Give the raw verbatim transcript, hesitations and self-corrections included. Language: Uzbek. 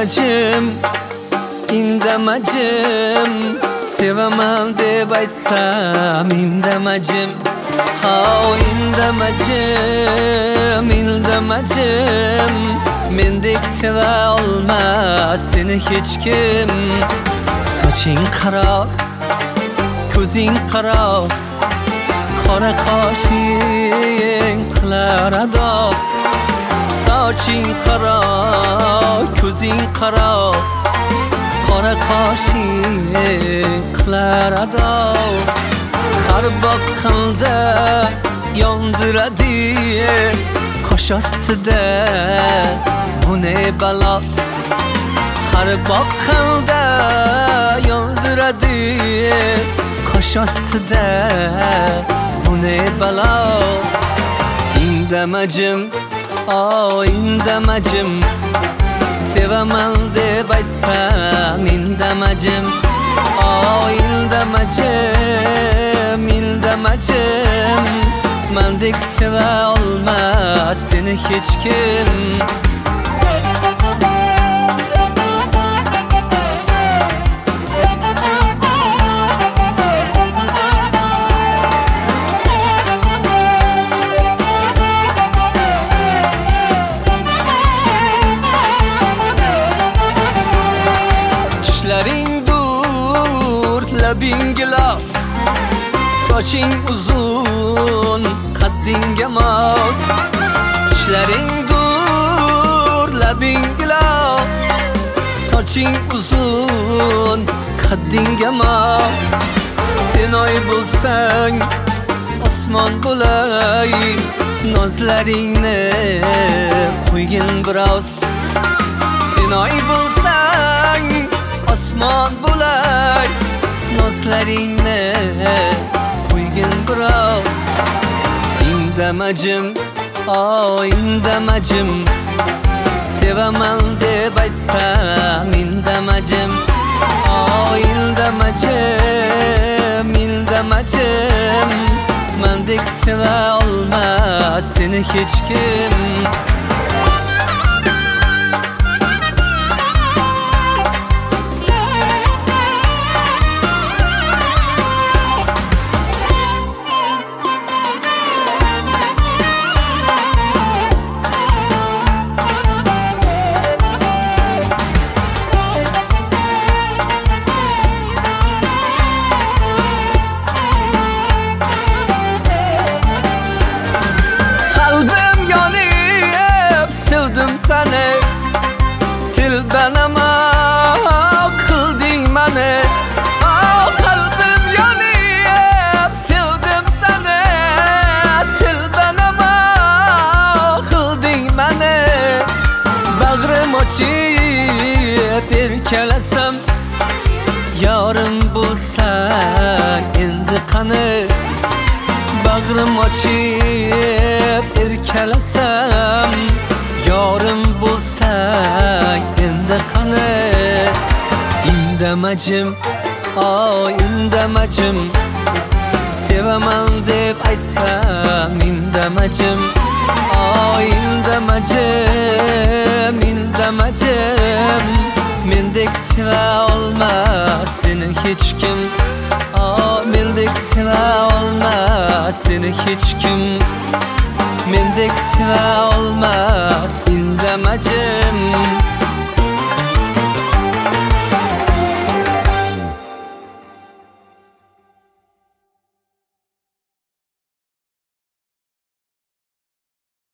indamacım, indamacım. Sevaman deb aytsam indamacım. Ha indamacım, indamacım. Mendek seva olmaz seni hiç kim. Soching qaro, ko'zing qaro, qora qoshing qilar ado. Soching qaro, ko'zing qaro, qora qoshing qilar ado. Har boqqanda yondiradi qosh ostida bu ne balo. Har boqqanda yondiradi qosh ostida bu ne balo. Indamacım, o indamacım. Sevaman deb aytsam indamacım. O indamacım, indamacım. Mendek seva olmaz seni hiç kim. Dişlerin dur, labin gilas. Soching uzun, qadding mos. Dishlering dur, labing gilos. Soching uzun, qadding mos. Sen oy bo'lsang, osmon bo'lay. Nozlaringni qo'ygin biroz. Sen oy bo'lsang, osmon bo'lay. Nozlaringni qo'ygin biroz. Indamacım, o indamacım. Sevaman deb aytsam indamacım. O indamacım, indamacım. Mendek seva olmaz seni hiç kim. Seni dilben ama kıldın beni. Oh, kalbim yanıp sevdim seni. Dilben ama kıldın beni. Bağrım açıp erkelesem, yarın bulsan indi kanı. Bağrım açıp erkelesem, yarın bulsak endi qani. Indamacım, o indamacım. Sevaman deb aytsam indamacım. O indamacım, indamacım. Mendek seva olmaz seni hiç kim. O mendek seva olmaz seni hiç kim. Mendek seva